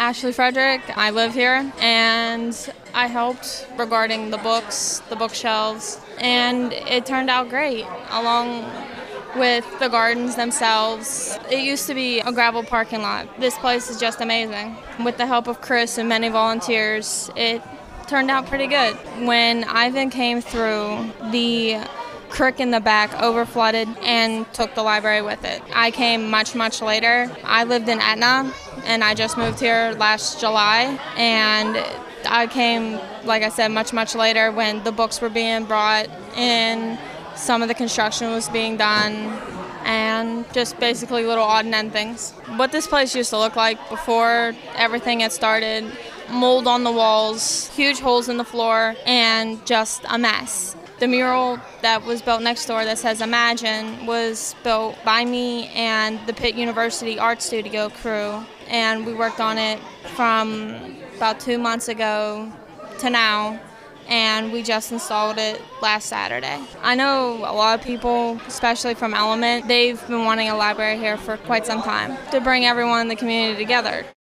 Ashley Frederick. I live here, and I helped regarding the books, the bookshelves, and it turned out great, along with the gardens themselves. It used to be a gravel parking lot. This place is just amazing. With the help of Chris and many volunteers, it turned out pretty good. When Ivan came through, the creek in the back overflooded and took the library with it. I came much, much later. I lived in Etna, and I just moved here last July, and I came, like I said, much, much later when the books were being brought in, some of the construction was being done, and just basically little odd and end things. What this place used to look like before everything had started, mold on the walls, huge holes in the floor, and just a mess. The mural that was built next door that says Imagine was built by me and the Pitt University Art Studio crew, and we worked on it from about 2 months ago to now, and we just installed it last Saturday. I know a lot of people, especially from Element, they've been wanting a library here for quite some time to bring everyone in the community together.